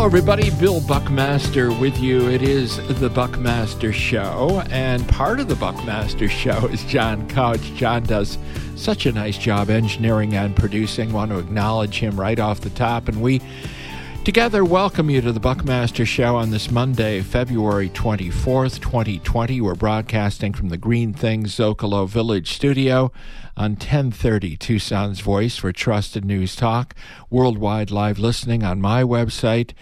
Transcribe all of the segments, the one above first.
Hello, everybody. Bill Buckmaster with you. It is the Buckmaster Show, and part of the Buckmaster Show is John Couch. John does such a nice job engineering and producing. Want to acknowledge him right off the top, and we together welcome you to the Buckmaster Show on this Monday, February 24th, 2020. We're broadcasting from the Green Things Zocalo Village studio on 1030 Tucson's Voice for trusted news talk, worldwide live listening on my website,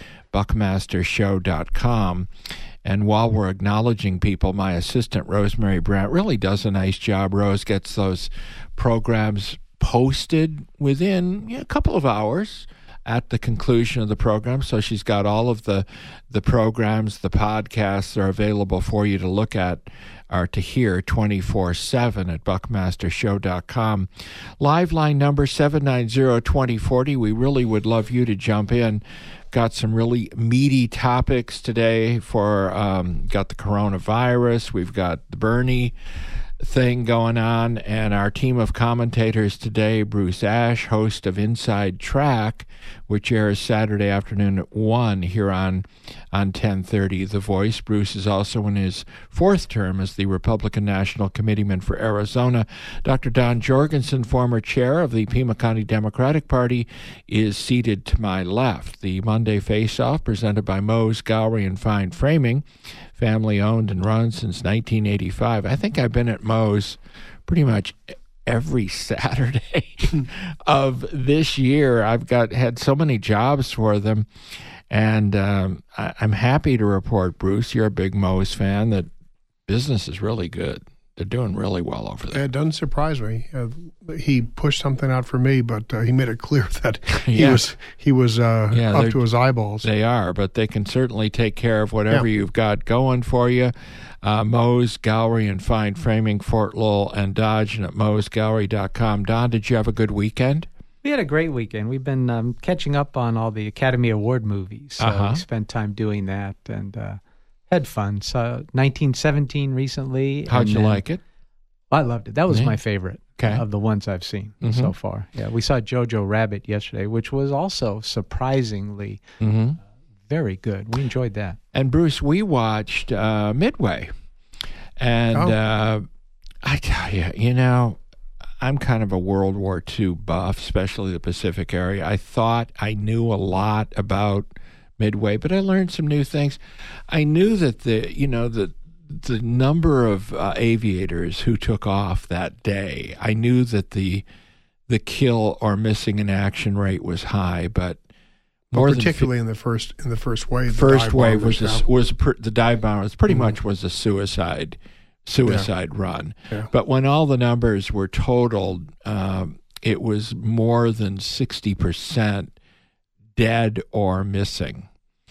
buckmastershow.com. And while we're acknowledging people, my assistant, Rosemary Brandt, really does a nice job. Rose gets those programs posted within a couple of hours at the conclusion of the program. So she's got all of the programs, the podcasts are available for you to look at or to hear 24/7 at buckmastershow.com. Live line number 790-2040. We really would love you to jump in. Got some really meaty topics today for, got the coronavirus. We've got the Bernie thing going on, and our team of commentators today, Bruce Ash, host of Inside Track, which airs Saturday afternoon at 1 here on 1030 The Voice. Bruce is also in his fourth term as the Republican National Committeeman for Arizona. Dr. Don Jorgensen, former chair of the Pima County Democratic Party, is seated to my left. The Monday Face-Off, presented by Moe's Gallery and Fine Framing, family-owned and run since 1985. I think I've been at Moe's pretty much every Saturday of this year. I've had so many jobs for them, and I'm happy to report, Bruce, you're a big Moe's fan, that business is really good. They're doing really well over there. It doesn't surprise me. He pushed something out for me, but he made it clear that he was up to his eyeballs. They are, but they can certainly take care of whatever you've got going for you. Moe's Gallery and Fine Framing, Fort Lowell and Dodge, and at moesgallery.com. Don, did you have a good weekend? We had a great weekend. We've been catching up on all the Academy Award movies. So we spent time doing that and had fun. So 1917 recently. How'd you like it? I loved it. That was my favorite of the ones I've seen so far. Yeah, we saw Jojo Rabbit yesterday, which was also surprisingly very good. We enjoyed that. And Bruce, we watched Midway. And I tell you, I'm kind of a World War II buff, especially the Pacific area. I thought I knew a lot about Midway, but I learned some new things. I knew that the number of aviators who took off that day, I knew that the kill or missing in action rate was high, but particularly in the first wave. First wave was the dive bomber. It pretty much was a suicide run. Yeah. But when all the numbers were totaled, it was more than 60% dead or missing.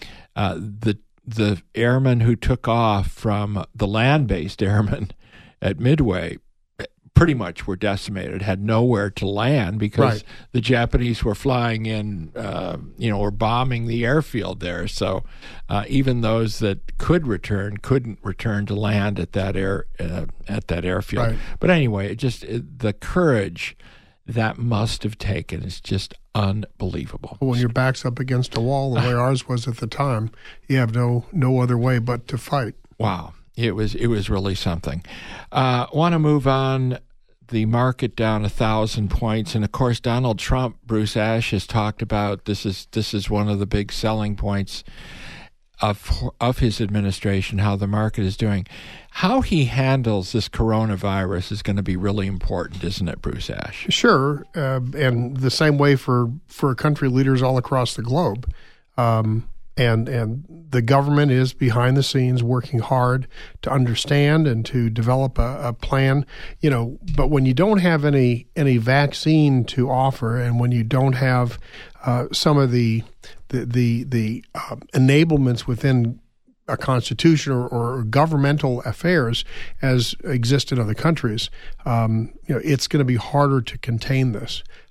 The airmen who took off from the land-based airmen at Midway pretty much were decimated, had nowhere to land because the Japanese were flying in, were bombing the airfield there. So even those that could return couldn't return to land at that airfield. Right. But anyway, the courage that must have taken is just unbelievable. When your back's up against a wall, the way ours was at the time, you have no other way but to fight. Wow. It was really something. Want to move on. The market down 1,000 points, and of course Donald Trump, Bruce Ash has talked about this is one of the big selling points of his administration, how the market is doing. How he handles this coronavirus is going to be really important, isn't it, Bruce Ash? Sure, and the same way for country leaders all across the globe. And the government is behind the scenes working hard to understand and to develop a plan, but when you don't have any vaccine to offer, and when you don't have some of the enablements within a constitution or governmental affairs as exist in other countries, it's going to be harder to contain this.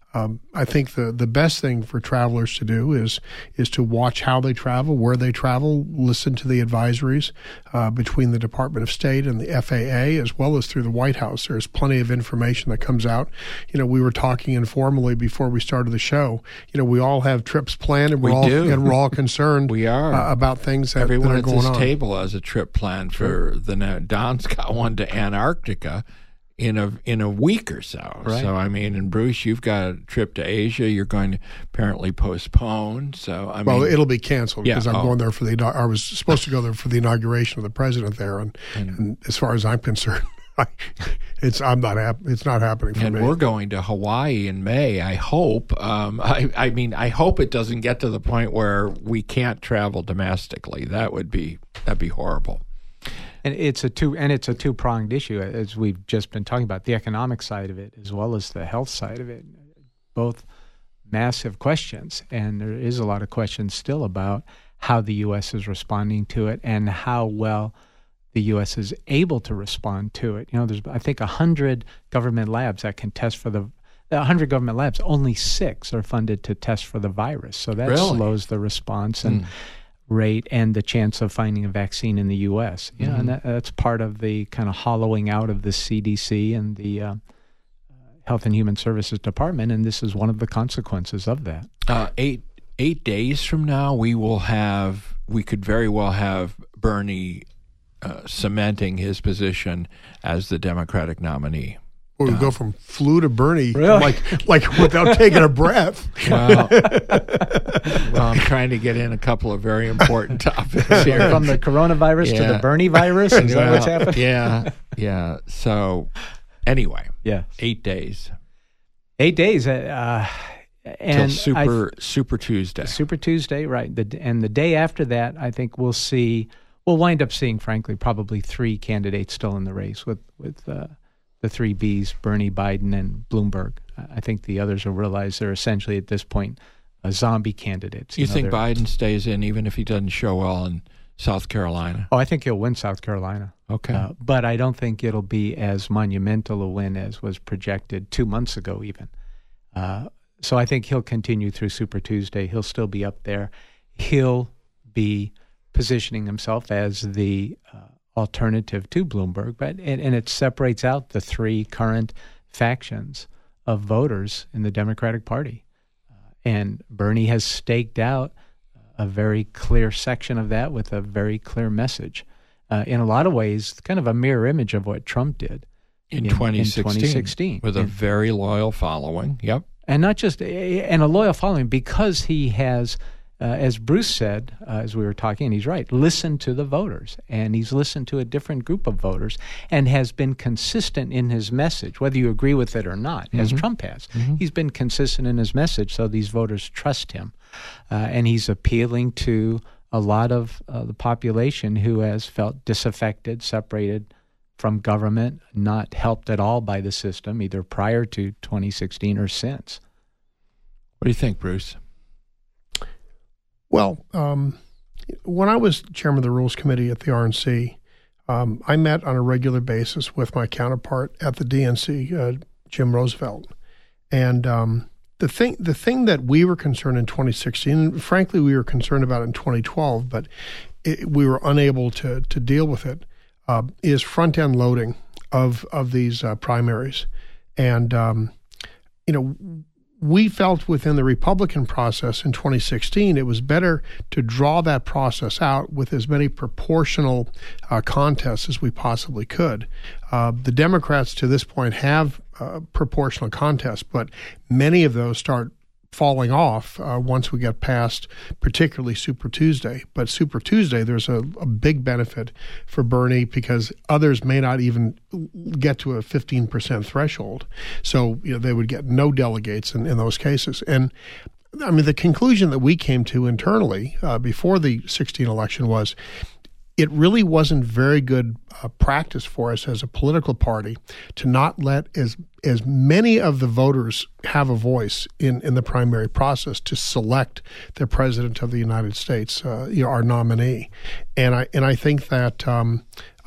I think the best thing for travelers to do is to watch how they travel, where they travel, listen to the advisories between the Department of State and the FAA, as well as through the White House. There's plenty of information that comes out. We were talking informally before we started the show. We all have trips planned, and we're all concerned. We are about things that, everyone that are at going this on. Table has a trip planned for Don's got one to Antarctica in a week or so. Right. So, and Bruce, you've got a trip to Asia you're going to apparently postpone. So, well, it'll be canceled because I'm going there I was supposed to go there for the inauguration of the president there. And as far as I'm concerned, it's not happening for me. And we're going to Hawaii in May, I hope. I hope it doesn't get to the point where we can't travel domestically. That'd be horrible. And it's a two-pronged issue, as we've just been talking about, the economic side of it as well as the health side of it. Both massive questions, and there is a lot of questions still about how the U.S. is responding to it and how well the U.S. is able to respond to it. There's, I think, 100 government labs that can test for the 100 government labs. Only 6 are funded to test for the virus, so that slows the response and rate and the chance of finding a vaccine in the U.S. And that's part of the kind of hollowing out of the CDC and the Health and Human Services Department, and this is one of the consequences of that. 8 days from now, we could very well have Bernie cementing his position as the Democratic nominee. We go from flu to Bernie, really? like without taking a breath. Well, I'm trying to get in a couple of very important topics here. From the coronavirus to the Bernie virus? Is that what's happening? Yeah. So, anyway, 8 days. 8 days. And Super Tuesday. Super Tuesday, right. And the day after that, I think we'll wind up seeing, frankly, probably 3 candidates still in the race with the 3 Bs, Bernie, Biden, and Bloomberg. I think the others will realize they're essentially at this point zombie candidates. You think Biden stays in even if he doesn't show well in South Carolina? Oh, I think he'll win South Carolina. Okay. But I don't think it'll be as monumental a win as was projected 2 months ago even. So I think he'll continue through Super Tuesday. He'll still be up there. He'll be positioning himself as the alternative to Bloomberg, and it separates out the 3 current factions of voters in the Democratic Party. And Bernie has staked out a very clear section of that with a very clear message. In a lot of ways, kind of a mirror image of what Trump did in 2016 with a very loyal following. Yep. And not just and a loyal following because he has, as Bruce said, as we were talking, and he's right, listened to the voters. And he's listened to a different group of voters and has been consistent in his message, whether you agree with it or not, as Trump has. He's been consistent in his message, so these voters trust him. And he's appealing to a lot of the population who has felt disaffected, separated from government, not helped at all by the system, either prior to 2016 or since. What do you think, Bruce? Well, when I was chairman of the Rules Committee at the RNC, I met on a regular basis with my counterpart at the DNC, Jim Roosevelt. And the thing that we were concerned in 2016, and frankly we were concerned about it in 2012, but we were unable to deal with it, is front-end loading of these primaries. And, we felt within the Republican process in 2016, it was better to draw that process out with as many proportional contests as we possibly could. The Democrats to this point have proportional contests, but many of those start falling off once we get past particularly Super Tuesday. But Super Tuesday, there's a big benefit for Bernie because others may not even get to a 15% threshold. So they would get no delegates in those cases. And I mean, the conclusion that we came to internally before the 2016 election was it really wasn't very good practice for us as a political party to not let as many of the voters have a voice in the primary process to select the president of the United States, our nominee. And I think that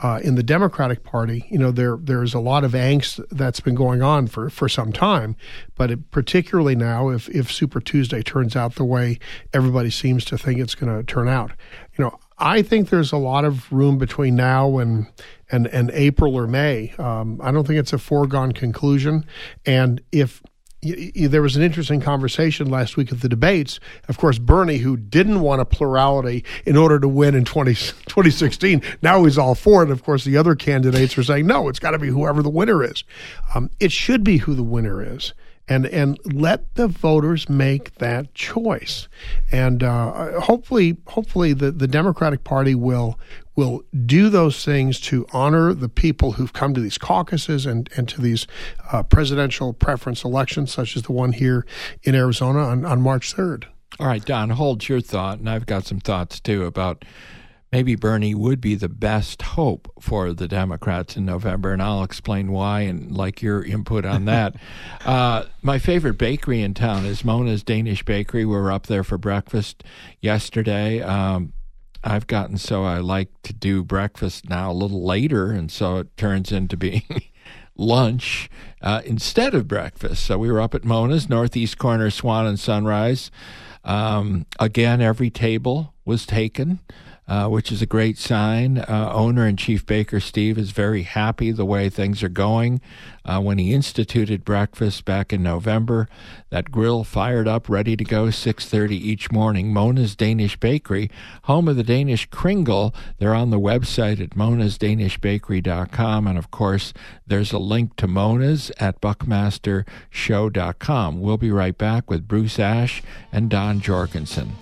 In the Democratic Party, there's a lot of angst that's been going on for some time, but particularly now, if Super Tuesday turns out the way everybody seems to think it's going to turn out, I think there's a lot of room between now and April or May. I don't think it's a foregone conclusion, and if there was an interesting conversation last week at the debates. Of course, Bernie, who didn't want a plurality in order to win in 2016, now he's all for it. Of course, the other candidates are saying, no, it's got to be whoever the winner is. It should be who the winner is. And let the voters make that choice. And hopefully the Democratic Party will do those things to honor the people who've come to these caucuses and to these presidential preference elections, such as the one here in Arizona on March 3rd. All right, Don, hold your thought, and I've got some thoughts, too, about maybe Bernie would be the best hope for the Democrats in November, and I'll explain why and like your input on that. My favorite bakery in town is Mona's Danish Bakery. We were up there for breakfast yesterday. I've gotten so I like to do breakfast now a little later, and so it turns into being lunch instead of breakfast. So we were up at Mona's, northeast corner, Swan and Sunrise. Again, every table was taken, which is a great sign. Owner and chief baker Steve is very happy the way things are going. When he instituted breakfast back in November, that grill fired up, ready to go, 6:30 each morning. Mona's Danish Bakery, home of the Danish Kringle. They're on the website at monasdanishbakery.com. And, of course, there's a link to Mona's at buckmastershow.com. We'll be right back with Bruce Ash and Don Jorgensen.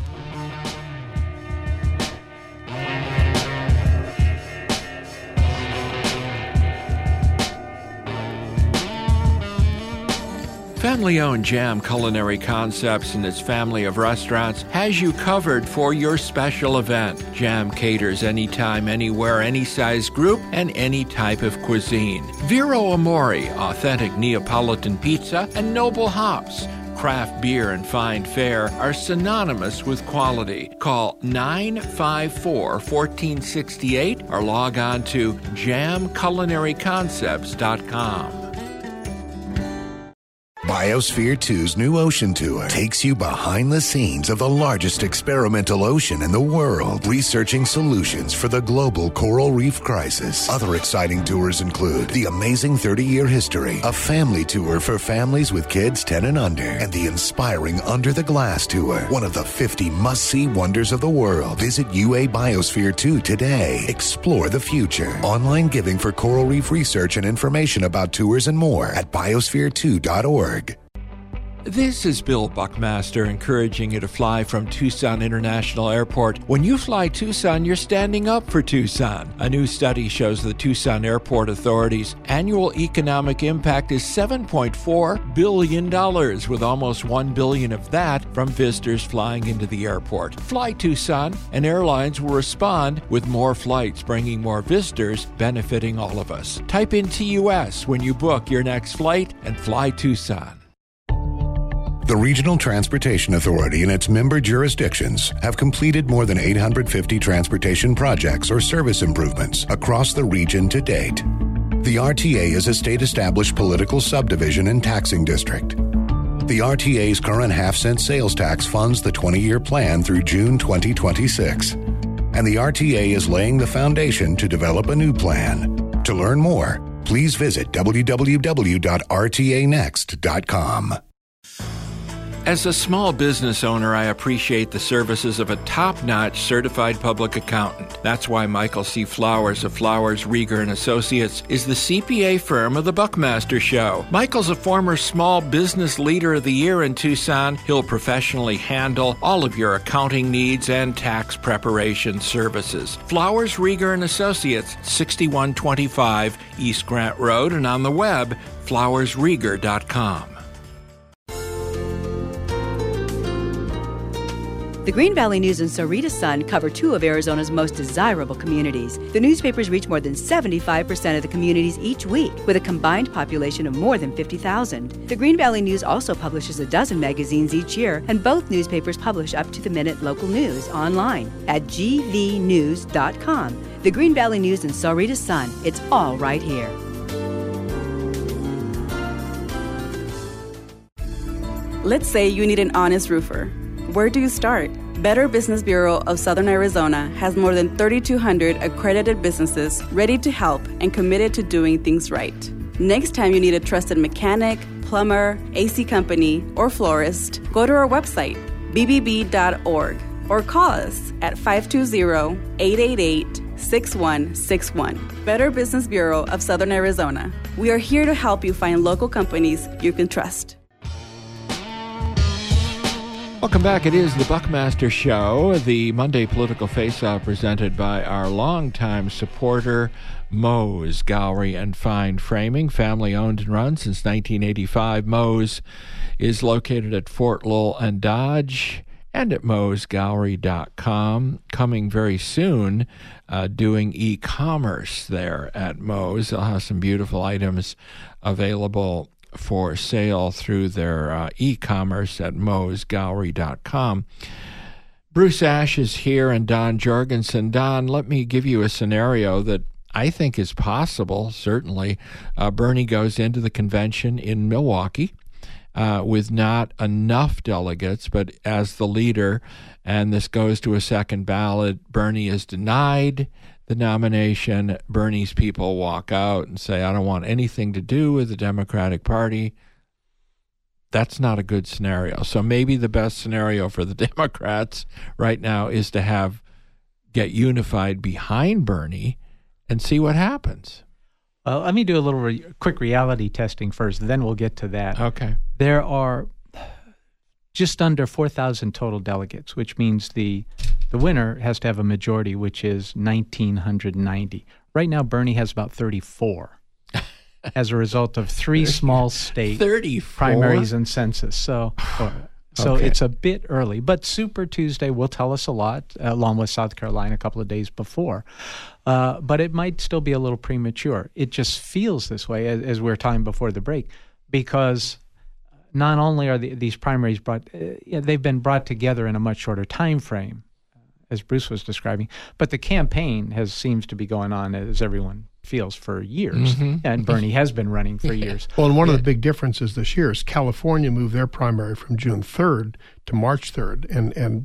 Family-owned Jam Culinary Concepts and its family of restaurants has you covered for your special event. Jam caters anytime, anywhere, any size group, and any type of cuisine. Vero Amore, authentic Neapolitan pizza, and Noble Hops. Craft beer and fine fare are synonymous with quality. Call 954-1468 or log on to jamculinaryconcepts.com. Biosphere 2's new ocean tour takes you behind the scenes of the largest experimental ocean in the world, researching solutions for the global coral reef crisis. Other exciting tours include the amazing 30-year history, a family tour for families with kids 10 and under, and the inspiring Under the Glass tour, one of the 50 must-see wonders of the world. Visit UA Biosphere 2 today. Explore the future. Online giving for coral reef research and information about tours and more at biosphere2.org. This is Bill Buckmaster encouraging you to fly from Tucson International Airport. When you fly Tucson, you're standing up for Tucson. A new study shows the Tucson Airport Authority's annual economic impact is $7.4 billion, with almost $1 billion of that from visitors flying into the airport. Fly Tucson, and airlines will respond with more flights, bringing more visitors, benefiting all of us. Type in TUS when you book your next flight and fly Tucson. The Regional Transportation Authority and its member jurisdictions have completed more than 850 transportation projects or service improvements across the region to date. The RTA is a state-established political subdivision and taxing district. The RTA's current half-cent sales tax funds the 20-year plan through June 2026. And the RTA is laying the foundation to develop a new plan. To learn more, please visit www.rtanext.com. As a small business owner, I appreciate the services of a top-notch certified public accountant. That's why Michael C. Flowers of Flowers, Rieger & Associates is the CPA firm of the Buckmaster Show. Michael's a former Small Business Leader of the Year in Tucson. He'll professionally handle all of your accounting needs and tax preparation services. Flowers, Rieger & Associates, 6125 East Grant Road, and on the web, flowersrieger.com. The Green Valley News and Sarita Sun cover two of Arizona's most desirable communities. The newspapers reach more than 75% of the communities each week, with a combined population of more than 50,000. The Green Valley News also publishes a dozen magazines each year, and both newspapers publish up-to-the-minute local news online at gvnews.com. The Green Valley News and Sahuarita Sun. It's all right here. Let's say you need an honest roofer. Where do you start? Better Business Bureau of Southern Arizona has more than 3,200 accredited businesses ready to help and committed to doing things right. Next time you need a trusted mechanic, plumber, AC company, or florist, go to our website, bbb.org, or call us at 520-888-6161. Better Business Bureau of Southern Arizona. We are here to help you find local companies you can trust. Welcome back. It is the Buckmaster Show, the Monday political face-off presented by our longtime supporter, Moe's Gallery and Fine Framing, family-owned and run since 1985. Moe's is located at Fort Lowell and Dodge and at moesgallery.com. Coming very soon, doing e-commerce there at Moe's. They'll have some beautiful items available for sale through their e-commerce at moesgallery.com. Bruce Ash is here and Don Jorgensen. Don, let me give you a scenario that I think is possible, certainly. Bernie goes into the convention in Milwaukee with not enough delegates, but as the leader, and this goes to a second ballot. Bernie is denied the nomination. Bernie's people walk out and say, I don't want anything to do with the Democratic Party. That's not a good scenario. So maybe the best scenario for the Democrats right now is to get unified behind Bernie and see what happens. Well, let me do a little quick reality testing first, then we'll get to that. Okay. There are just under 4,000 total delegates, which means the winner has to have a majority, which is 1,990. Right now, Bernie has about 34 as a result of 3 small state 34? primaries and census. So Okay. It's a bit early. But Super Tuesday will tell us a lot, along with South Carolina a couple of days before. But it might still be a little premature. It just feels this way, as we were talking before the break, because not only are these primaries they've been brought together in a much shorter time frame, as Bruce was describing, but the campaign seems to be going on, as everyone feels, for years, and Bernie has been running for years. Well, and one of the big differences this year is California moved their primary from June 3rd to March 3rd, and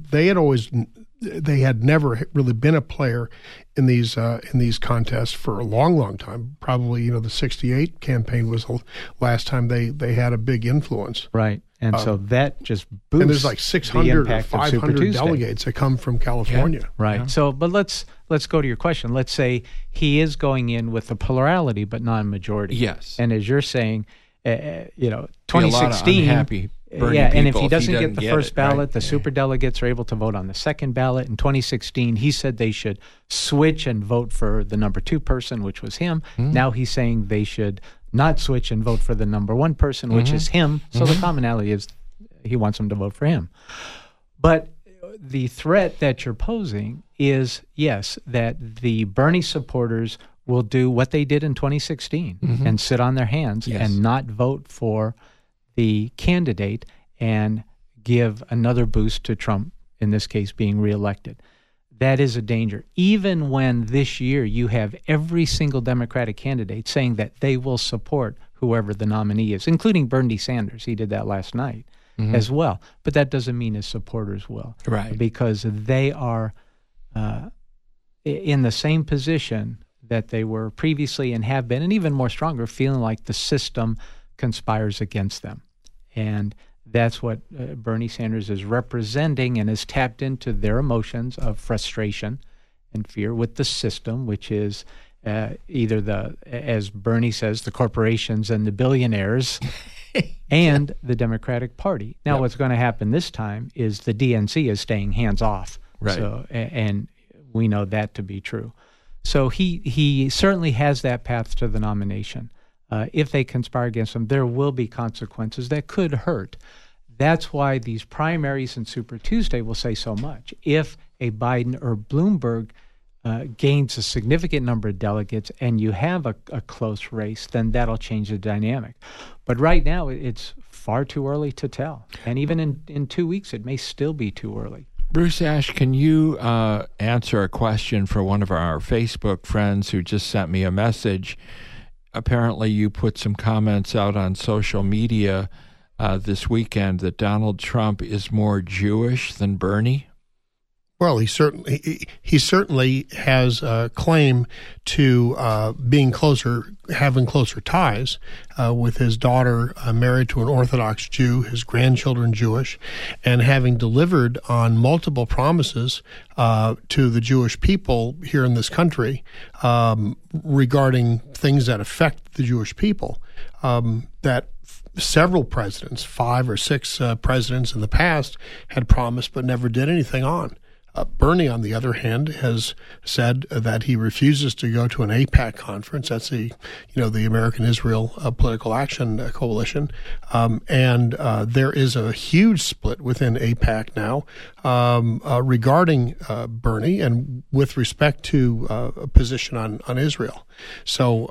they had never really been a player in these contests for a long time. Probably, the 68 campaign was the last time they had a big influence. Right. And so that just boosts and there's like 600 or 500 of delegates that come from California. Yeah, right. Yeah. So, but let's go to your question. Let's say he is going in with a plurality but non-majority. Yes. And as you're saying, 2016. A lot of unhappy Bernie people and if he doesn't get the first ballot, right? The super delegates are able to vote on the second ballot. In 2016, he said they should switch and vote for the number 2 person, which was him. Now he's saying they should not switch and vote for the number 1 person, which is him. So the commonality is he wants them to vote for him. But the threat that you're posing is, yes, that the Bernie supporters will do what they did in 2016 and sit on their hands and not vote for the candidate and give another boost to Trump, in this case being reelected. That is a danger. Even when this year you have every single Democratic candidate saying that they will support whoever the nominee is, including Bernie Sanders. He did that last night as well. But that doesn't mean his supporters will. Right. Because they are in the same position that they were previously and have been, and even more stronger, feeling like the system conspires against them. And that's what Bernie Sanders is representing, and has tapped into their emotions of frustration and fear with the system, which is either as Bernie says, the corporations and the billionaires and the Democratic Party. Now, what's going to happen this time is the DNC is staying hands off. Right. So, and we know that to be true. So he certainly has that path to the nomination. If they conspire against him, there will be consequences that could hurt. That's why these primaries and Super Tuesday will say so much. If a Biden or Bloomberg gains a significant number of delegates and you have a close race, then that'll change the dynamic. But right now, it's far too early to tell. And even in 2 weeks, it may still be too early. Bruce Ash, can you answer a question for one of our Facebook friends who just sent me a message? Apparently, you put some comments out on social media this weekend that Donald Trump is more Jewish than Bernie. Well, he certainly has a claim to having closer ties with his daughter married to an Orthodox Jew, his grandchildren Jewish, and having delivered on multiple promises to the Jewish people here in this country regarding things that affect the Jewish people. That several presidents, 5 or 6 presidents in the past, had promised but never did anything on. Bernie, on the other hand, has said that he refuses to go to an AIPAC conference. That's the American Israel Political Action Coalition, and there is a huge split within AIPAC now regarding Bernie and with respect to a position on Israel. So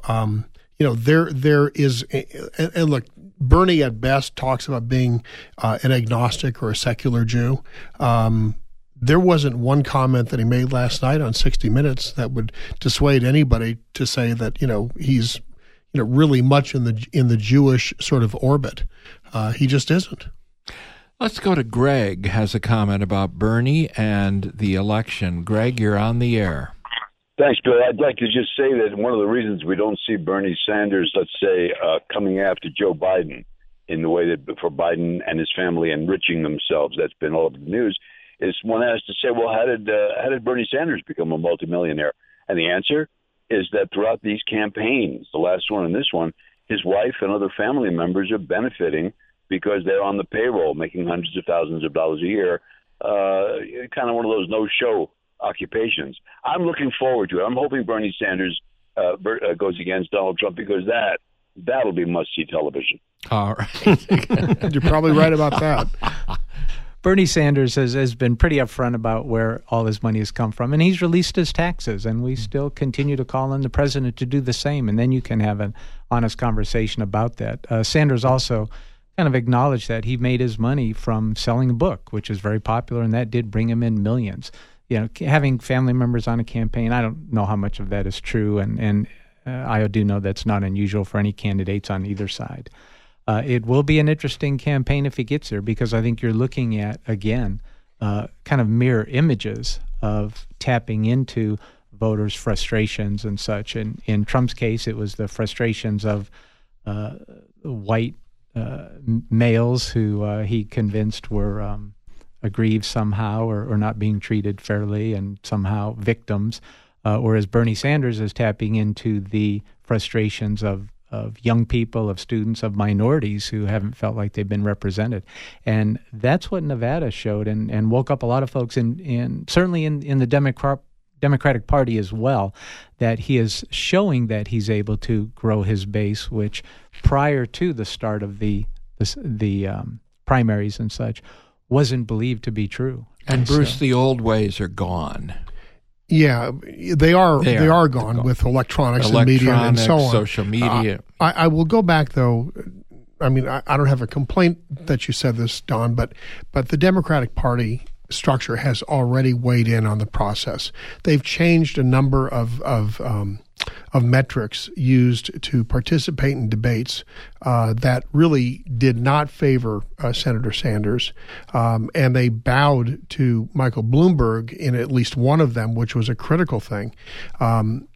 there is, and look, Bernie at best talks about being an agnostic or a secular Jew. There wasn't one comment that he made last night on 60 Minutes that would dissuade anybody to say that he's really much in the Jewish sort of orbit. He just isn't. Let's go to Greg. Has a comment about Bernie and the election. Greg, you're on the air. Thanks, Bill. I'd like to just say that one of the reasons we don't see Bernie Sanders, let's say, coming after Joe Biden in the way that for Biden and his family enriching themselves, that's been all over the news, is one has to say, well, how did Bernie Sanders become a multimillionaire? And the answer is that throughout these campaigns, the last one and this one, his wife and other family members are benefiting because they're on the payroll, making hundreds of thousands of dollars a year, kind of one of those no-show occupations. I'm looking forward to it. I'm hoping Bernie Sanders goes against Donald Trump because that'll be must-see television. All right. You're probably right about that. Bernie Sanders has been pretty upfront about where all his money has come from, and he's released his taxes, and we still continue to call on the president to do the same, and then you can have an honest conversation about that. Sanders also kind of acknowledged that he made his money from selling a book, which is very popular, and that did bring him in millions. Having family members on a campaign, I don't know how much of that is true, and I do know that's not unusual for any candidates on either side. It will be an interesting campaign if he gets there, because I think you're looking at, again, kind of mirror images of tapping into voters' frustrations and such. And in Trump's case, it was the frustrations of white males who he convinced were aggrieved somehow or not being treated fairly and somehow victims, whereas Bernie Sanders is tapping into the frustrations of young people, of students, of minorities who haven't felt like they've been represented. And that's what Nevada showed and woke up a lot of folks in certainly in the Democratic Party as well, that he is showing that he's able to grow his base, which prior to the start of the primaries and such wasn't believed to be true. And Bruce, the old ways are gone. Yeah, they are gone with electronics and media and so on. Social media. I will go back, though. I mean, I don't have a complaint that you said this, Don, but the Democratic Party structure has already weighed in on the process. They've changed a number of metrics used to participate in debates that really did not favor Senator Sanders, and they bowed to Michael Bloomberg in at least one of them, which was a critical thing. And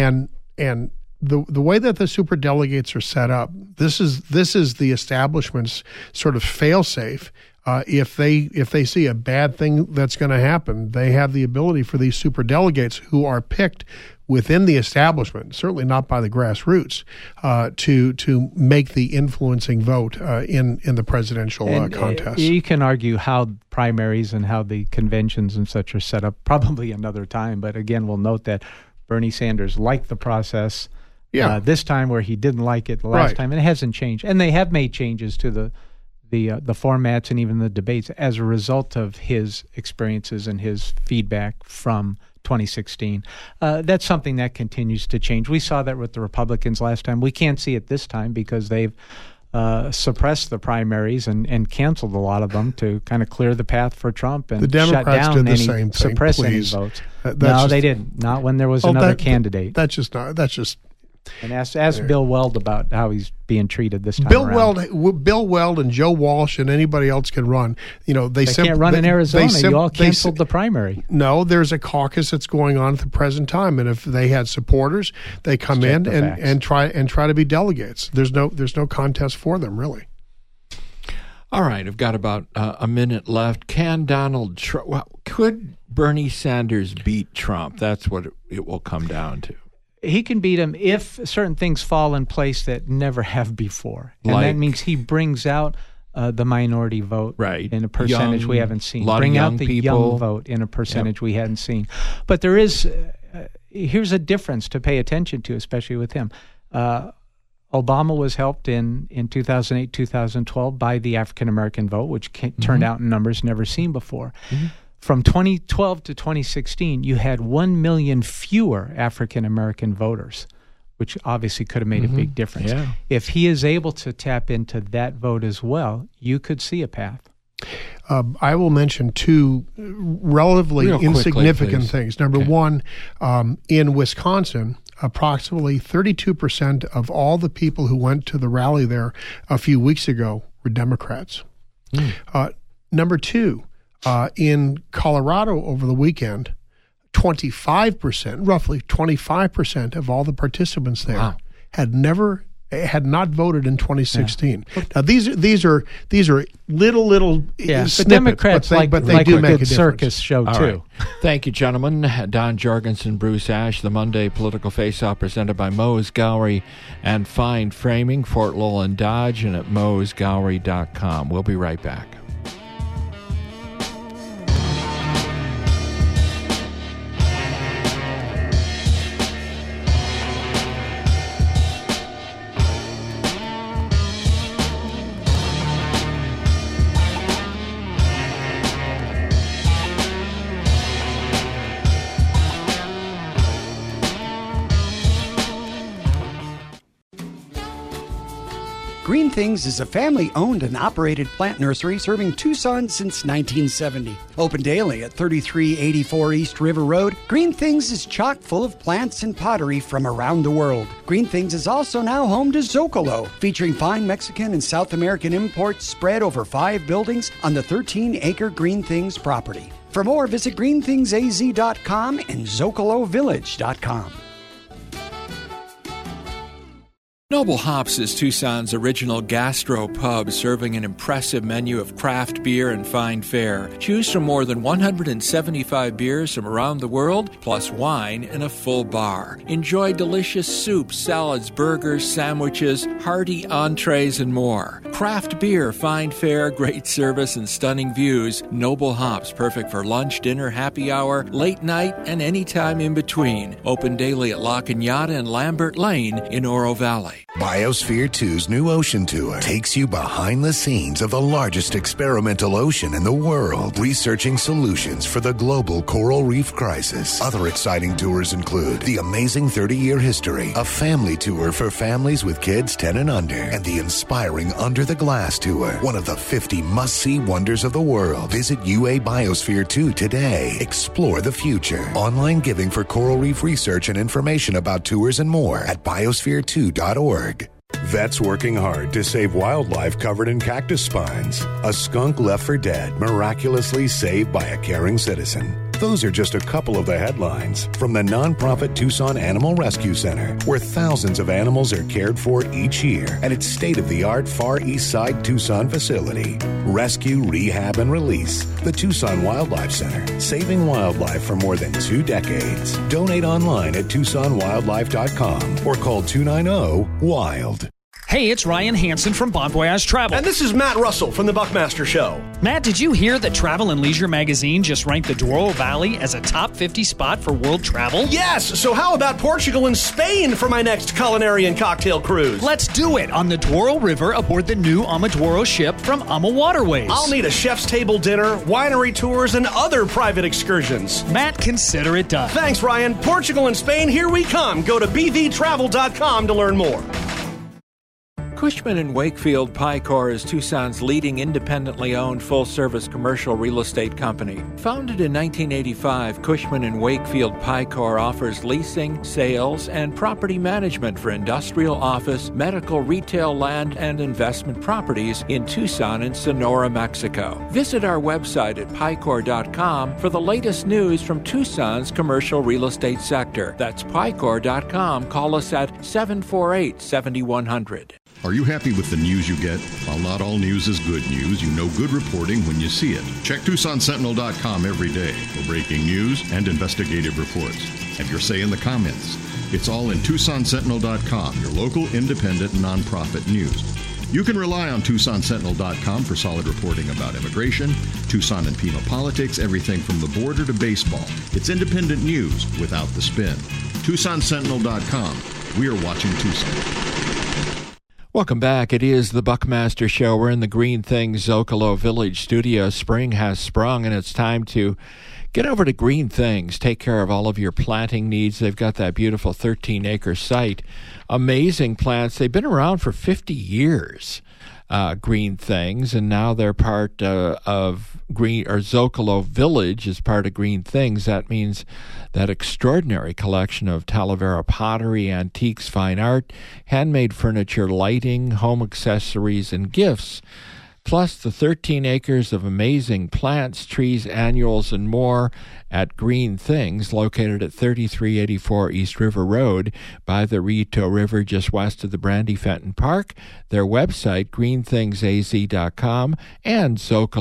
the way that the superdelegates are set up, this is the establishment's sort of fail-safe. If they see a bad thing that's going to happen, they have the ability for these superdelegates who are picked within the establishment, certainly not by the grassroots, to make the influencing vote in the presidential contest. You can argue how primaries and how the conventions and such are set up probably another time, but again, we'll note that Bernie Sanders liked the process this time where he didn't like it the last time, and it hasn't changed. And they have made changes to the formats and even the debates as a result of his experiences and his feedback from 2016. That's something that continues to change. We saw that with the Republicans last time. We can't see it this time because they've suppressed the primaries and canceled a lot of them to kind of clear the path for Trump and the Democrats shut down did the any, same thing, suppress please. any votes. That's they didn't. Not when there was another candidate. That's just. And ask Bill Weld about how he's being treated this time Bill around. Weld and Joe Walsh and anybody else can run. They can't run in Arizona. You all canceled the primary. No, there's a caucus that's going on at the present time, and if they had supporters, they come in and try to be delegates. There's no contest for them, really. All right, I've got about a minute left. Can Donald Trump? Well, could Bernie Sanders beat Trump? That's what it will come down to. He can beat him if certain things fall in place that never have before. And that means he brings out the minority vote in a percentage we haven't seen. Bring out the young vote in a percentage we hadn't seen. But there is, here's a difference to pay attention to, especially with him. Obama was helped in 2008, 2012 by the African-American vote, which turned out in numbers never seen before. Mm-hmm. From 2012 to 2016, you had 1 million fewer African-American voters, which obviously could have made a big difference. Yeah. If he is able to tap into that vote as well, you could see a path. I will mention two relatively insignificant things. Number one, in Wisconsin, approximately 32% of all the people who went to the rally there a few weeks ago were Democrats. Number two, in Colorado over the weekend, 25%, roughly 25% of all the participants there had not voted in 2016. Yeah. Now these are little snippets, Democrats but they do make a difference. Circus show too. Right. Thank you, gentlemen. Don Jorgensen, Bruce Ash, the Monday Political Face-Off presented by Moe's Gallery and Fine Framing, Fort Lowell and Dodge, and at moesgallery.com. We'll be right back. Green Things is a family-owned and operated plant nursery serving Tucson since 1970. Open daily at 3384 East River Road, Green Things is chock full of plants and pottery from around the world. Green Things is also now home to Zocalo, featuring fine Mexican and South American imports spread over 5 buildings on the 13-acre Green Things property. For more, visit greenthingsaz.com and zocalovillage.com. Noble Hops is Tucson's original gastro pub, serving an impressive menu of craft beer and fine fare. Choose from more than 175 beers from around the world, plus wine and a full bar. Enjoy delicious soups, salads, burgers, sandwiches, hearty entrees, and more. Craft beer, fine fare, great service, and stunning views. Noble Hops, perfect for lunch, dinner, happy hour, late night, and any time in between. Open daily at La Cañada and Lambert Lane in Oro Valley. Biosphere 2's new ocean tour takes you behind the scenes of the largest experimental ocean in the world, researching solutions for the global coral reef crisis. Other exciting tours include the amazing 30-year history, a family tour for families with kids 10 and under, and the inspiring Under the Glass tour, one of the 50 must-see wonders of the world. Visit UA Biosphere 2 today. Explore the future. Online giving for coral reef research and information about tours and more at biosphere2.org. Vets working hard to save wildlife covered in cactus spines. A skunk left for dead, miraculously saved by a caring citizen. Those are just a couple of the headlines from the nonprofit Tucson Animal Rescue Center, where thousands of animals are cared for each year at its state-of-the-art Far East Side Tucson facility. Rescue, rehab, and release. The Tucson Wildlife Center, saving wildlife for more than 2 decades. Donate online at TucsonWildlife.com or call 290-WILD. Hey, it's Ryan Hansen from Bon Voyage Travel. And this is Matt Russell from the Buckmaster Show. Matt, did you hear that Travel and Leisure magazine just ranked the Douro Valley as a top 50 spot for world travel? Yes, so how about Portugal and Spain for my next culinary and cocktail cruise? Let's do it on the Douro River aboard the new Amaduro ship from Ama Waterways. I'll need a chef's table dinner, winery tours, and other private excursions. Matt, consider it done. Thanks, Ryan. Portugal and Spain, here we come. Go to bvtravel.com to learn more. Cushman & Wakefield Picor is Tucson's leading independently owned full-service commercial real estate company. Founded in 1985, Cushman & Wakefield Picor offers leasing, sales, and property management for industrial, office, medical, retail, land, and investment properties in Tucson and Sonora, Mexico. Visit our website at picor.com for the latest news from Tucson's commercial real estate sector. That's picor.com. Call us at 748-7100. Are you happy with the news you get? While not all news is good news, you know good reporting when you see it. Check TucsonSentinel.com every day for breaking news and investigative reports. Have your say in the comments. It's all in TucsonSentinel.com, your local independent nonprofit news. You can rely on TucsonSentinel.com for solid reporting about immigration, Tucson and Pima politics, everything from the border to baseball. It's independent news without the spin. TucsonSentinel.com. We are watching Tucson. Welcome back. It is the Buckmaster Show. We're in the Green Things Zocalo Village studio. Spring has sprung, and it's time to get over to Green Things. Take care of all of your planting needs. They've got that beautiful 13-acre site. Amazing plants. They've been around for 50 years, Green Things, and now they're part of Zocalo Village is part of Green Things. That means that extraordinary collection of Talavera pottery, antiques, fine art, handmade furniture, lighting, home accessories, and gifts, plus the 13 acres of amazing plants, trees, annuals, and more at Green Things, located at 3384 East River Road by the Rito River, just west of the Brandy Fenton Park. Their website, greenthingsaz.com, and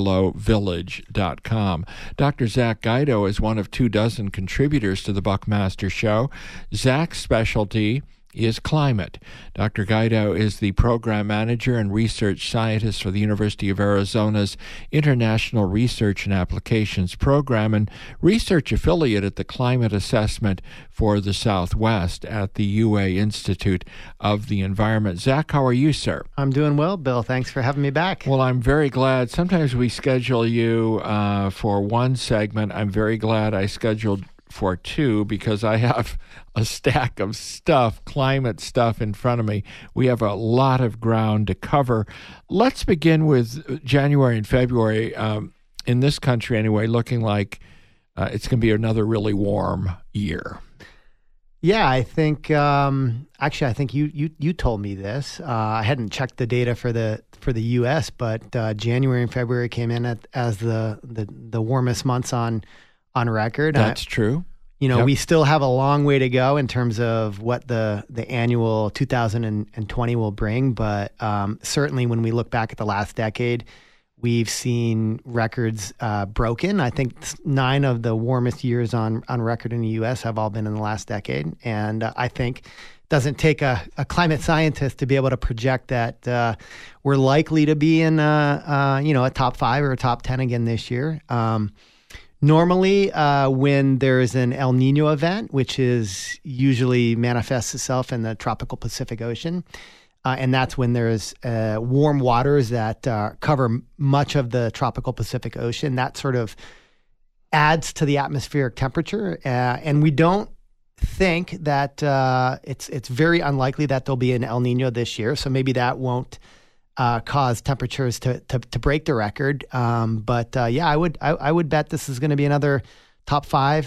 zocalovillage.com. Dr. Zach Guido is one of 24 contributors to the Buckmaster Show. Zach's specialty is climate. Dr. Guido is the program manager and research scientist for the University of Arizona's International Research and Applications Program and research affiliate at the Climate Assessment for the Southwest at the UA Institute of the Environment. Zach, how are you, sir? I'm doing well, Bill. Thanks for having me back. Well, I'm very glad. Sometimes we schedule you for one segment. I'm very glad I scheduled for two because I have a stack of stuff, climate stuff in front of me. We have a lot of ground to cover. Let's begin with January and February, in this country anyway, looking like it's going to be another really warm year. Yeah, I think actually I think you told me this. I hadn't checked the data for the U.S., but January and February came in as the warmest months on record. That's true. You know, we still have a long way to go in terms of what the annual 2020 will bring, but certainly when we look back at the last decade, we've seen records broken. I think 9 of the warmest years on record in the U.S. have all been in the last decade, and I think it doesn't take a climate scientist to be able to project that we're likely to be in a top 5 or a top 10 again this year. Normally, when there's an El Nino event, which is usually manifests itself in the tropical Pacific Ocean, and that's when there's warm waters that cover much of the tropical Pacific Ocean, that sort of adds to the atmospheric temperature. And we don't think that it's very unlikely that there'll be an El Nino this year, so maybe that won't cause temperatures to break the record. But I would bet this is going to be another top 5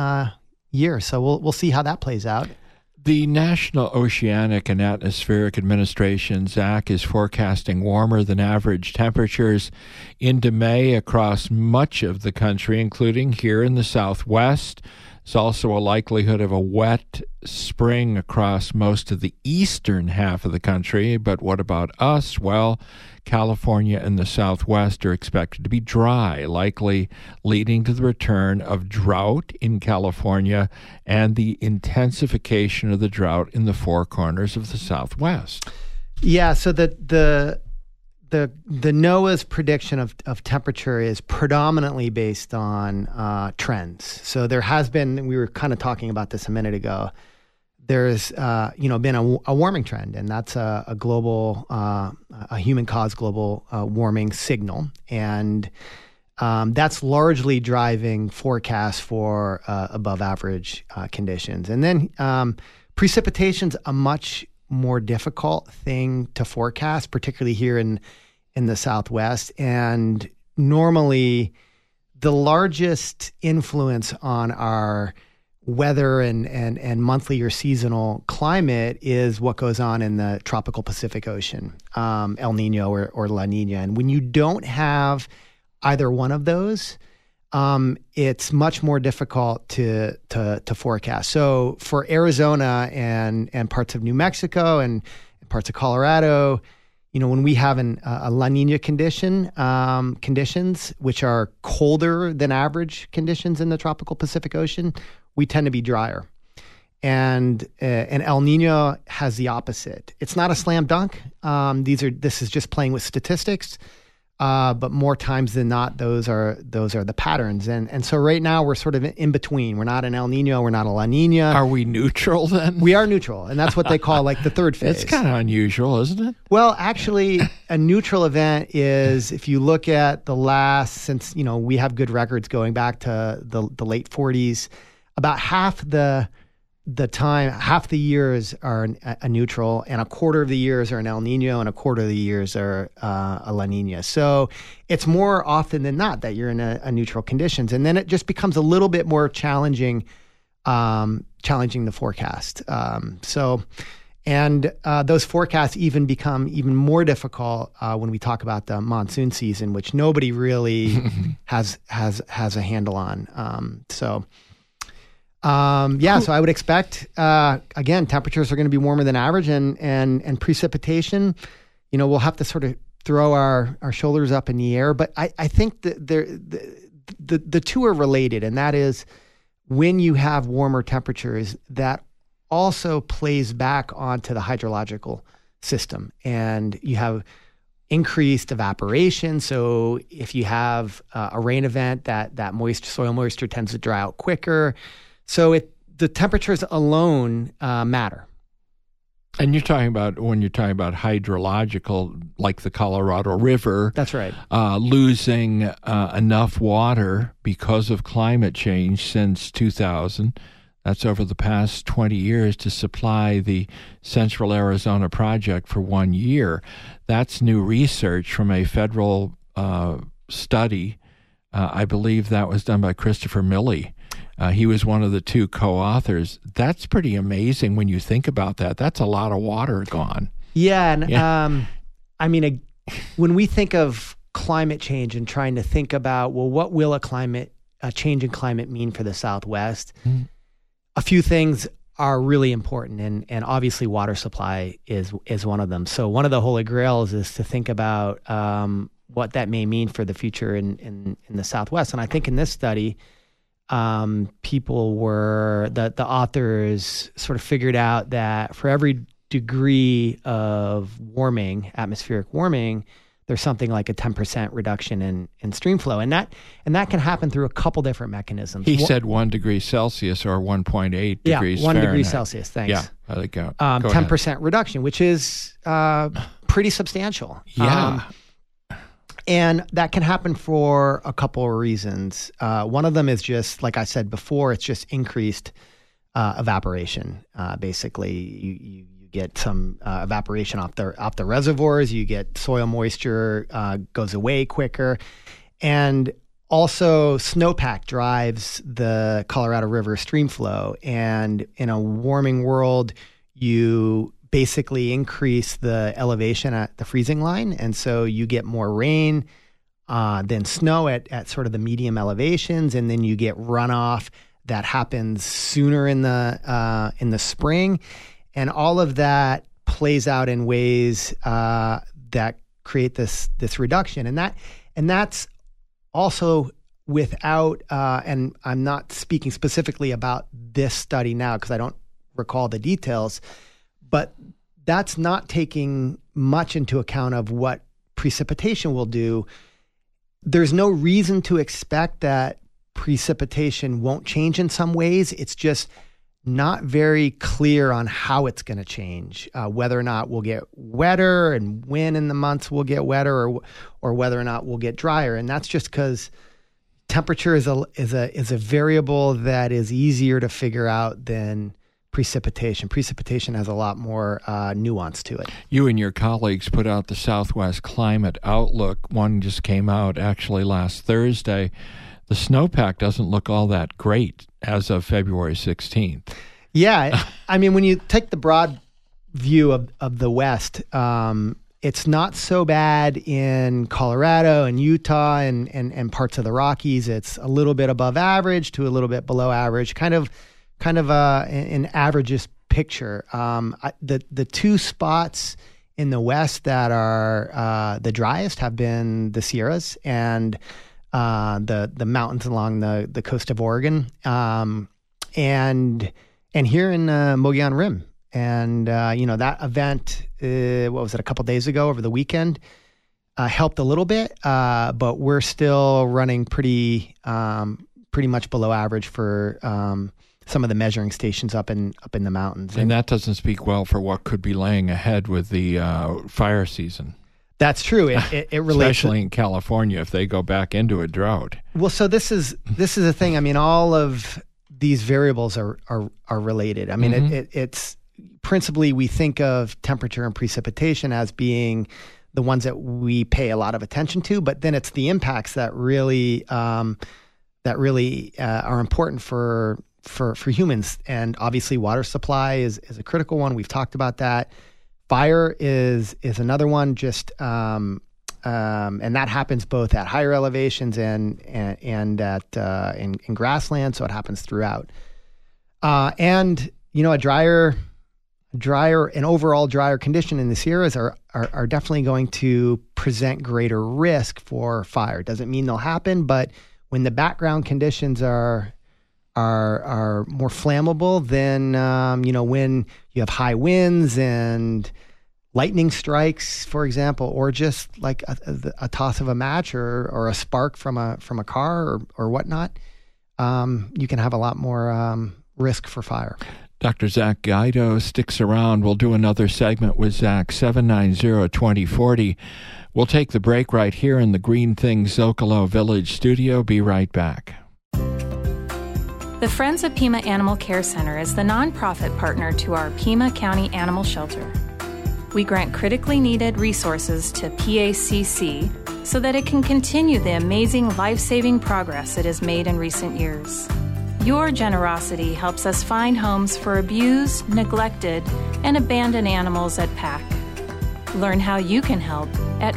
year. So we'll see how that plays out. The National Oceanic and Atmospheric Administration, ZAC, is forecasting warmer than average temperatures into May across much of the country, including here in the Southwest. There's also a likelihood of a wet spring across most of the eastern half of the country. But what about us? Well, California and the Southwest are expected to be dry, likely leading to the return of drought in California and the intensification of the drought in the Four Corners of the Southwest. Yeah, so the NOAA's prediction of temperature is predominantly based on trends. So there has been, we were kind of talking about this a minute ago, there's been a warming trend, and that's a global, a human-caused global warming signal. And that's largely driving forecasts for above-average conditions. And then precipitation's a much more difficult thing to forecast, particularly here in the Southwest. And normally the largest influence on our weather and monthly or seasonal climate is what goes on in the tropical Pacific Ocean, El Nino or La Nina. And when you don't have either one of those, it's much more difficult to forecast. So for Arizona and parts of New Mexico and parts of Colorado, when we have a La Nina conditions, which are colder than average conditions in the tropical Pacific Ocean, we tend to be drier. And El Nino has the opposite. It's not a slam dunk. This is just playing with statistics. But more times than not, those are the patterns. And so right now we're sort of in between. We're not an El Nino. We're not a La Nina. Are we neutral then? We are neutral. And that's what they call like the third phase. It's kind of unusual, isn't it? Well, actually, a neutral event is, if you look at the last, since, we have good records going back to the late 40s, about half the years are a neutral, and a quarter of the years are an El Nino, and a quarter of the years are a La Nina. So it's more often than not that you're in a neutral conditions, and then it just becomes a little bit more challenging the forecast. Those forecasts even become even more difficult when we talk about the monsoon season, which nobody really has a handle on. So I would expect, again, temperatures are going to be warmer than average, and precipitation, we'll have to sort of throw our shoulders up in the air. But I think that the two are related, and that is when you have warmer temperatures, that also plays back onto the hydrological system, and you have increased evaporation. So if you have a rain event, that soil moisture tends to dry out quicker. So the temperatures alone matter. And when you're talking about hydrological, like the Colorado River. That's right. Losing enough water because of climate change since 2000. That's over the past 20 years to supply the Central Arizona Project for 1 year. That's new research from a federal study. I believe that was done by Christopher Milley. He was one of the two co-authors. That's pretty amazing when you think about that. That's a lot of water gone. Yeah. And when we think of climate change and trying to think about, well, what will a change in climate mean for the Southwest? Mm. A few things are really important. And obviously water supply is one of them. So one of the holy grails is to think about what that may mean for the future in the Southwest. And I think in this study, the authors sort of figured out that for every degree of warming, atmospheric warming, there's something like a 10% reduction in stream flow. And that can happen through a couple different mechanisms. He said 1 degree Celsius or 1.8 degrees Fahrenheit. 1 degree Celsius, thanks. Yeah, I think 10% reduction, which is pretty substantial. Yeah. And that can happen for a couple of reasons. One of them is just, like I said before, it's just increased evaporation. Basically, you get some evaporation off the reservoirs. You get soil moisture goes away quicker, and also snowpack drives the Colorado River stream flow. And in a warming world, you basically increase the elevation at the freezing line, and so you get more rain than snow at sort of the medium elevations, and then you get runoff that happens sooner in the spring, and all of that plays out in ways that create this reduction, and that's also without and I'm not speaking specifically about this study now because I don't recall the details. But that's not taking much into account of what precipitation will do. There's no reason to expect that precipitation won't change in some ways. It's just not very clear on how it's going to change, whether or not we'll get wetter and when in the months we'll get wetter or whether or not we'll get drier. And that's just because temperature is a variable that is easier to figure out than precipitation. Precipitation has a lot more nuance to it. You and your colleagues put out the Southwest Climate Outlook. One just came out actually last Thursday. The snowpack doesn't look all that great as of February 16th. Yeah. I mean, when you take the broad view of the West, it's not so bad in Colorado and Utah and parts of the Rockies. It's a little bit above average to a little bit below average, kind of an averages picture. The two spots in the West that are the driest have been the Sierras and the mountains along the coast of Oregon, and here in Mogollon Rim. And, that event, what was it, a couple days ago over the weekend, helped a little bit, but we're still running pretty much below average for some of the measuring stations up in the mountains. And that doesn't speak well for what could be laying ahead with the fire season. That's true. It relates, especially in California if they go back into a drought. Well, so this is the thing. I mean, all of these variables are related. I mean, it's principally we think of temperature and precipitation as being the ones that we pay a lot of attention to, but then it's the impacts that really are important for humans. And obviously, water supply is a critical one. We've talked about that. Fire is another one. And that happens both at higher elevations and in grassland. So it happens throughout. And an overall drier condition in the Sierras are definitely going to present greater risk for fire. Doesn't mean they'll happen, but when the background conditions are more flammable, then when you have high winds and lightning strikes, for example, or just like a toss of a match or a spark from a car or whatnot, you can have a lot more risk for fire. Dr. Zach Guido sticks around. We'll do another segment with Zach, 790-2040. We'll take the break right here in the Green Things Zocalo Village studio. Be right back. The Friends of Pima Animal Care Center is the nonprofit partner to our Pima County Animal Shelter. We grant critically needed resources to PACC so that it can continue the amazing life-saving progress it has made in recent years. Your generosity helps us find homes for abused, neglected, and abandoned animals at PAC. Learn how you can help at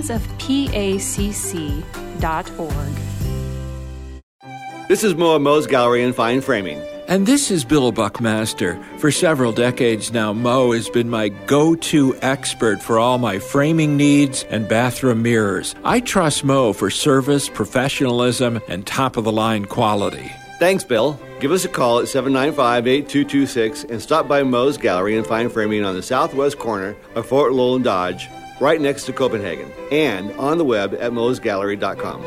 friendsofpacc.org. This is Mo at Mo's Gallery and Fine Framing. And this is Bill Buckmaster. For several decades now, Mo has been my go-to expert for all my framing needs and bathroom mirrors. I trust Mo for service, professionalism, and top-of-the-line quality. Thanks, Bill. Give us a call at 795-8226 and stop by Mo's Gallery and Fine Framing on the southwest corner of Fort Lowell and Dodge, right next to Copenhagen, and on the web at mosgallery.com.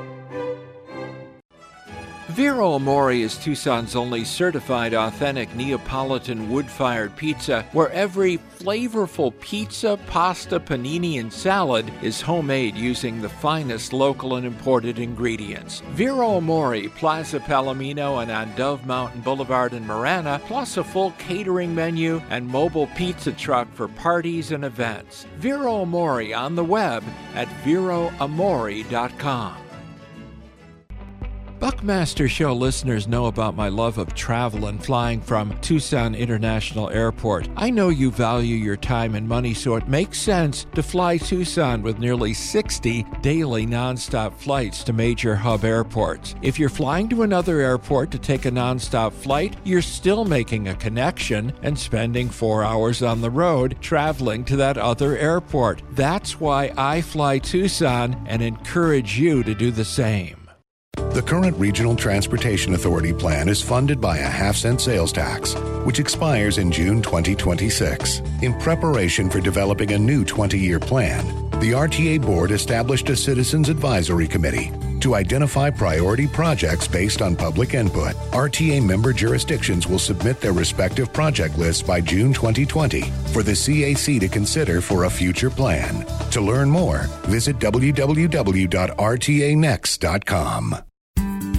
Vero Amore is Tucson's only certified authentic Neapolitan wood-fired pizza, where every flavorful pizza, pasta, panini, and salad is homemade using the finest local and imported ingredients. Vero Amore, Plaza Palomino, and on Dove Mountain Boulevard in Marana, plus a full catering menu and mobile pizza truck for parties and events. Vero Amore on the web at veroamore.com. Buckmaster Show listeners know about my love of travel and flying from Tucson International Airport. I know you value your time and money, so it makes sense to fly Tucson with nearly 60 daily nonstop flights to major hub airports. If you're flying to another airport to take a nonstop flight, you're still making a connection and spending 4 hours on the road traveling to that other airport. That's why I fly Tucson and encourage you to do the same. The current Regional Transportation Authority plan is funded by a half-cent sales tax, which expires in June 2026. In preparation for developing a new 20-year plan, the RTA Board established a Citizens Advisory Committee to identify priority projects based on public input. RTA member jurisdictions will submit their respective project lists by June 2020 for the CAC to consider for a future plan. To learn more, visit www.rtanext.com.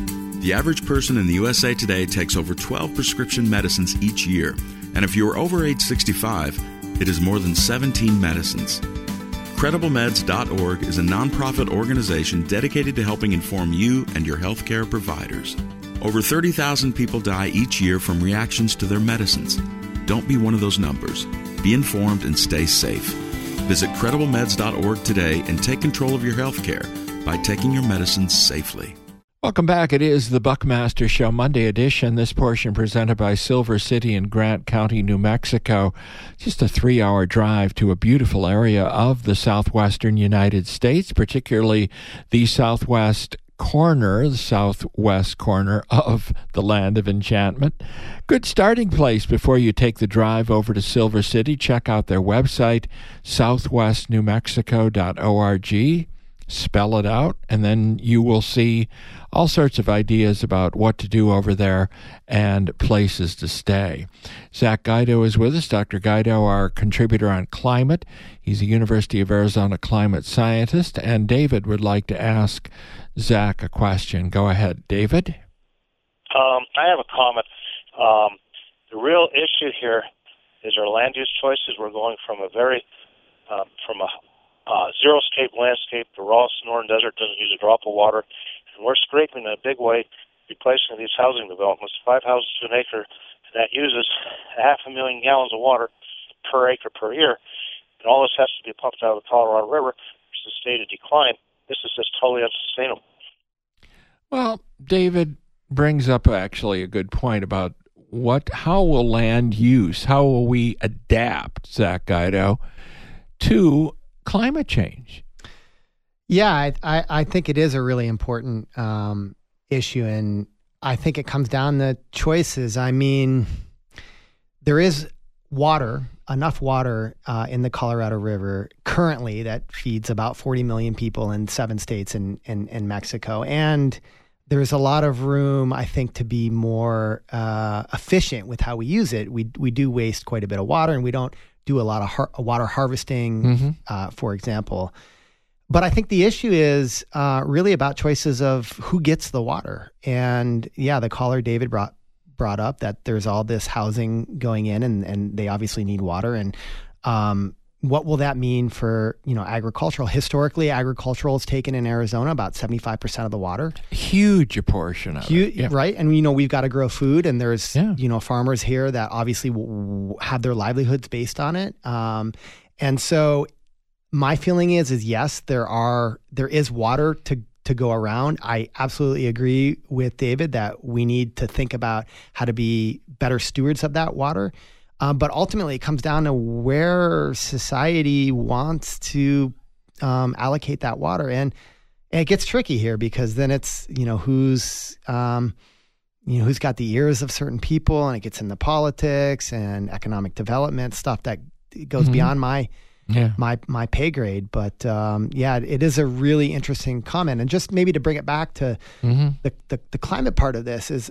The average person in the USA today takes over 12 prescription medicines each year, and if you are over age 65, it is more than 17 medicines. CredibleMeds.org is a nonprofit organization dedicated to helping inform you and your healthcare providers. Over 30,000 people die each year from reactions to their medicines. Don't be one of those numbers. Be informed and stay safe. Visit CredibleMeds.org today and take control of your healthcare by taking your medicines safely. Welcome back. It is the Buckmaster Show, Monday edition. This portion presented by Silver City in Grant County, New Mexico. Just a 3-hour drive to a beautiful area of the southwestern United States, particularly the southwest corner of the land of enchantment. Good starting place before you take the drive over to Silver City. Check out their website, southwestnewmexico.org. Spell it out, and then you will see all sorts of ideas about what to do over there and places to stay. Zach Guido is with us. Dr. Guido, our contributor on climate. He's a University of Arizona climate scientist, and David would like to ask Zach a question. Go ahead, David. I have a comment. The real issue here is our land use choices. We're going from a xeriscape landscape. The raw Sonoran Desert doesn't use a drop of water, and we're scraping in a big way, replacing these housing developments. 5 houses to an acre, and that uses 500,000 gallons of water per acre per year, and all this has to be pumped out of the Colorado River, which is a state of decline. This is just totally unsustainable. Well, David brings up actually a good point about how will land use, how will we adapt, Zach Guido, to climate change? Yeah, I think it is a really important issue, and I think it comes down to choices. I mean, there is enough water in the Colorado River currently that feeds about 40 million people in 7 states in Mexico, and there's a lot of room, I think, to be more efficient with how we use it. We do waste quite a bit of water, and we don't do a lot of water harvesting, for example. But I think the issue is really about choices of who gets the water. And yeah, the caller David brought up that there's all this housing going in, and they obviously need water. And what will that mean for agricultural? Historically, agricultural has taken in Arizona about 75% of the water. Huge portion of it, yeah. Right? And we've got to grow food, and there's farmers here that obviously have their livelihoods based on it. And so my feeling is yes, there is water to go around. I absolutely agree with David that we need to think about how to be better stewards of that water. But ultimately, it comes down to where society wants to allocate that water, and it gets tricky here because then it's who's got the ears of certain people, and it gets into politics and economic development stuff that goes beyond my pay grade. But it is a really interesting comment, and just maybe to bring it back to the climate part of this is.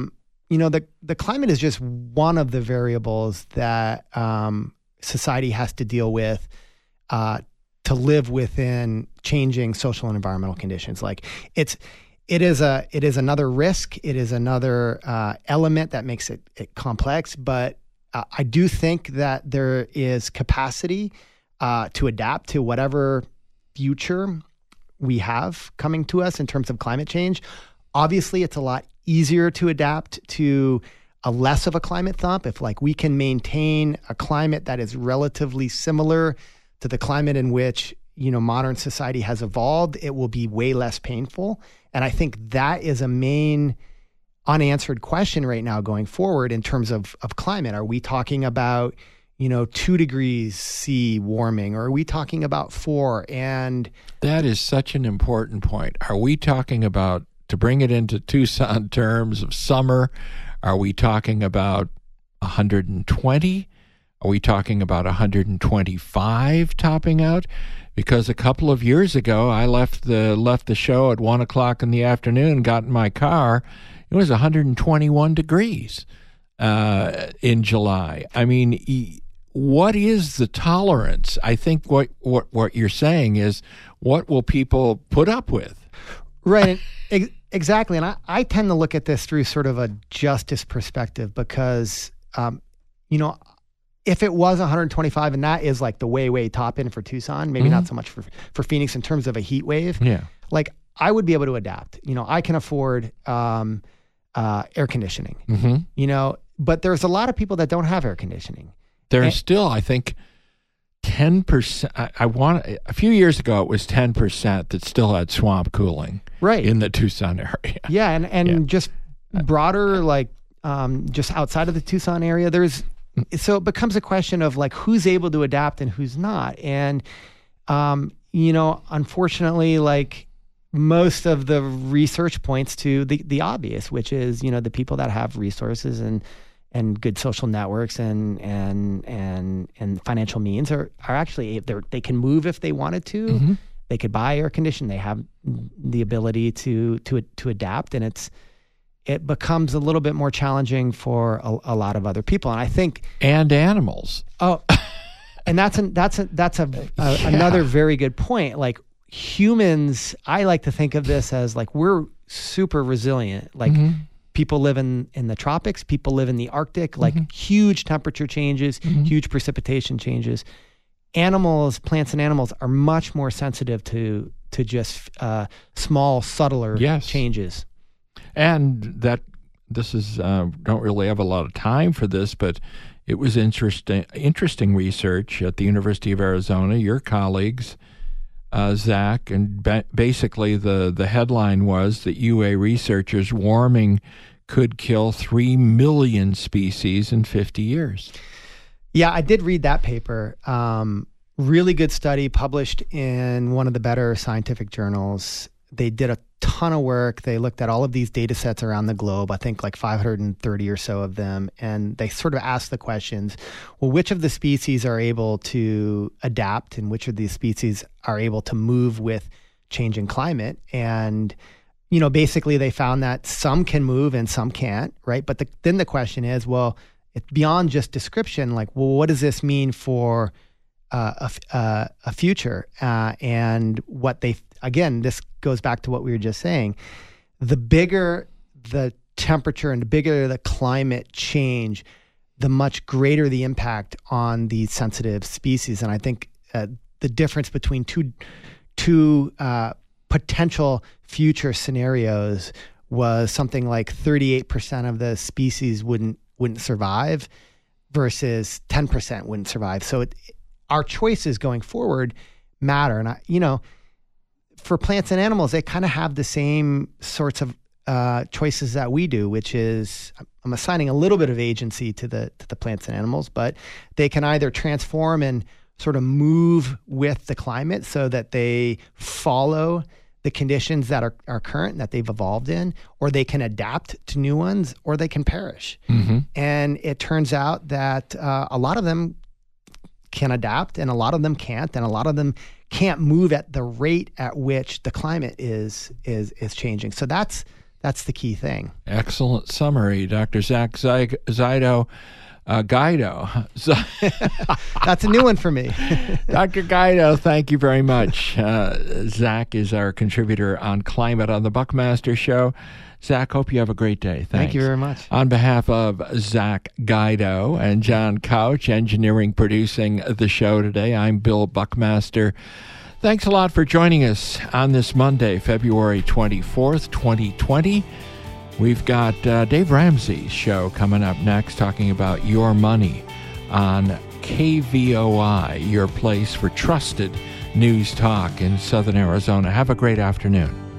The climate is just one of the variables that society has to deal with to live within changing social and environmental conditions. Like it is another risk. It is another element that makes it complex. But I do think that there is capacity to adapt to whatever future we have coming to us in terms of climate change. Obviously, it's a lot easier to adapt to a less of a climate thump. If we can maintain a climate that is relatively similar to the climate in which, modern society has evolved, it will be way less painful. And I think that is a main unanswered question right now going forward in terms of climate. Are we talking about, 2 degrees C warming, or are we talking about 4? And that is such an important point. Are we talking about, to bring it into Tucson terms of summer, are we talking about 120? Are we talking about 125 topping out? Because a couple of years ago, I left the show at 1 o'clock in the afternoon, got in my car. It was 121 degrees in July. I mean, what is the tolerance? I think what you're saying is, what will people put up with? Right. Exactly. And I tend to look at this through sort of a justice perspective because, if it was 125 and that is like the way top end for Tucson, maybe not so much for Phoenix in terms of a heat wave. Yeah. Like I would be able to adapt. I can afford air conditioning, but there's a lot of people that don't have air conditioning. There's still, I think, 10%. A few years ago, it was 10% that still had swamp cooling in the Tucson area. Yeah. And just broader, like just outside of the Tucson area, so it becomes a question of like who's able to adapt and who's not. And, unfortunately, like most of the research points to the obvious, which is, the people that have resources and good social networks and financial means are actually, they can move if they wanted to. Mm-hmm. They could buy air conditioning. They have the ability to adapt, and it becomes a little bit more challenging for a lot of other people. And I think animals. Oh, and that's another very good point. Like humans, I like to think of this as like we're super resilient. Like people live in the tropics, people live in the Arctic, like huge temperature changes, huge precipitation changes. Plants and animals are much more sensitive to just small, subtler changes. And this is, don't really have a lot of time for this, but it was interesting research at the University of Arizona, your colleagues, Zach, and basically the headline was that UA researchers warming could kill 3 million species in 50 years. Yeah, I did read that paper. Really good study published in one of the better scientific journals. They did a ton of work. They looked at all of these data sets around the globe, I think like 530 or so of them. And they sort of asked the questions, well, which of the species are able to adapt and which of these species are able to move with changing climate? And, basically they found that some can move and some can't, right? But then the question is, well, it's beyond just description. Like, well, what does this mean for a future? And what again, this goes back to what we were just saying. The bigger the temperature and the bigger the climate change, the much greater the impact on these sensitive species. And I think the difference between two potential future scenarios was something like 38% of the species wouldn't survive versus 10% wouldn't survive. So our choices going forward matter. And for plants and animals, they kind of have the same sorts of choices that we do, which is I'm assigning a little bit of agency to the plants and animals, but they can either transform and sort of move with the climate so that they follow the conditions that are current that they've evolved in, or they can adapt to new ones, or they can perish. Mm-hmm. And it turns out that a lot of them can adapt, and a lot of them can't, and a lot of them can't move at the rate at which the climate is changing. So that's the key thing. Excellent summary, Dr. Zach Guido. That's a new one for me. Dr. Guido, thank you very much. Zach is our contributor on climate on the Buckmaster Show. Zach, hope you have a great day. Thanks. Thank you very much. On behalf of Zach Guido and John Couch, engineering, producing the show today, I'm Bill Buckmaster. Thanks a lot for joining us on this Monday, February 24th, 2020. We've got Dave Ramsey's show coming up next, talking about your money on KVOI, your place for trusted news talk in Southern Arizona. Have a great afternoon.